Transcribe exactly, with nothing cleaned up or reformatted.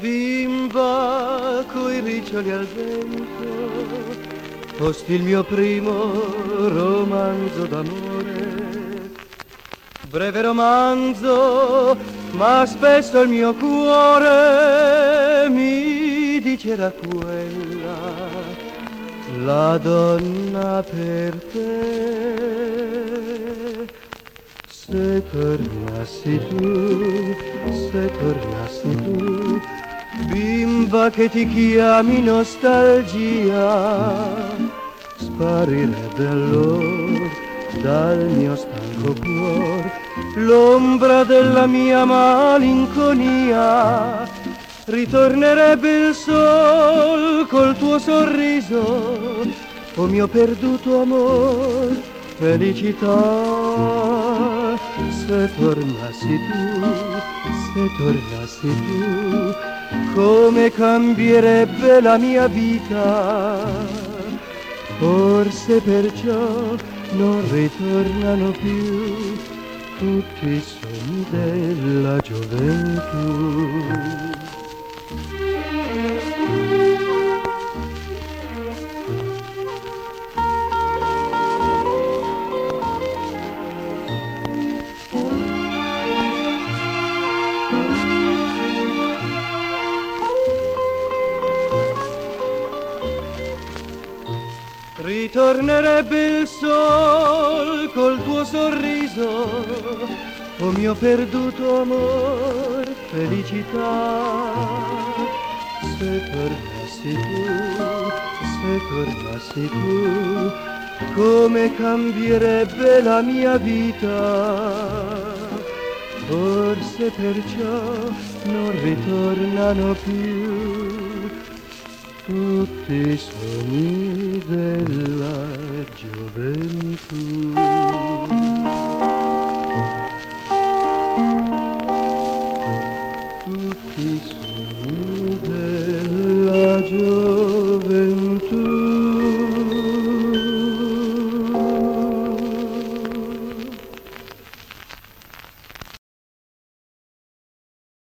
bimba coi riccioli al vento, posti il mio primo romanzo d'amore. Breve romanzo, ma spesso il mio cuore mi diceva quella, la donna per te. Se tornassi tu, se tornassi tu, bimba che ti chiami nostalgia, sparirebbe allora dal mio stanco cuor l'ombra della mia malinconia. Ritornerebbe il sol col tuo sorriso, o mio perduto amor, felicità. Se tornassi tu, se tornassi tu, come cambierebbe la mia vita. Forse perciò non ritornano più tutti i sogni della gioventù. Ritornerebbe il sol col tuo sorriso, o mio perduto amor, felicità. Se tornassi tu, se tornassi tu, come cambierebbe la mia vita. Forse perciò non ritornano più tutti i sogni della gioventù. Tutti i sogni della gioventù.